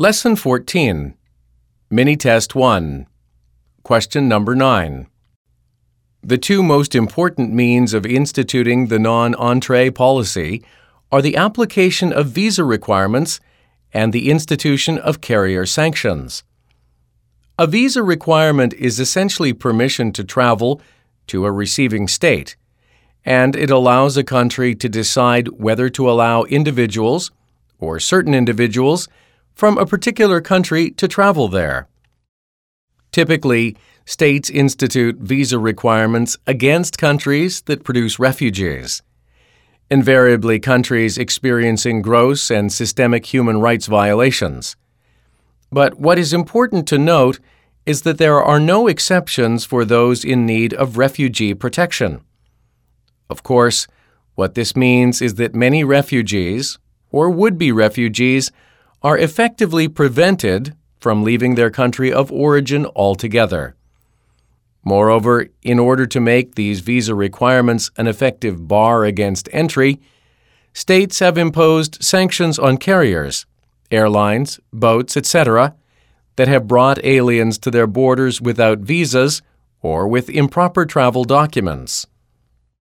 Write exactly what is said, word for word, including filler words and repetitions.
Lesson fourteen, Mini-Test one, Question number nine. The two most important means of instituting the non-entree policy are the application of visa requirements and the institution of carrier sanctions. A visa requirement is essentially permission to travel to a receiving state, and it allows a country to decide whether to allow individuals, or certain individuals, from a particular country to travel there. Typically, states institute visa requirements against countries that produce refugees. Invariably, countries experiencing gross and systemic human rights violations. But what is important to note is that there are no exceptions for those in need of refugee protection. Of course, what this means is that many refugees, or would-be refugees, are effectively prevented from leaving their country of origin altogether. Moreover, in order to make these visa requirements an effective bar against entry, states have imposed sanctions on carriers, airlines, boats, et cetera, that have brought aliens to their borders without visas or with improper travel documents.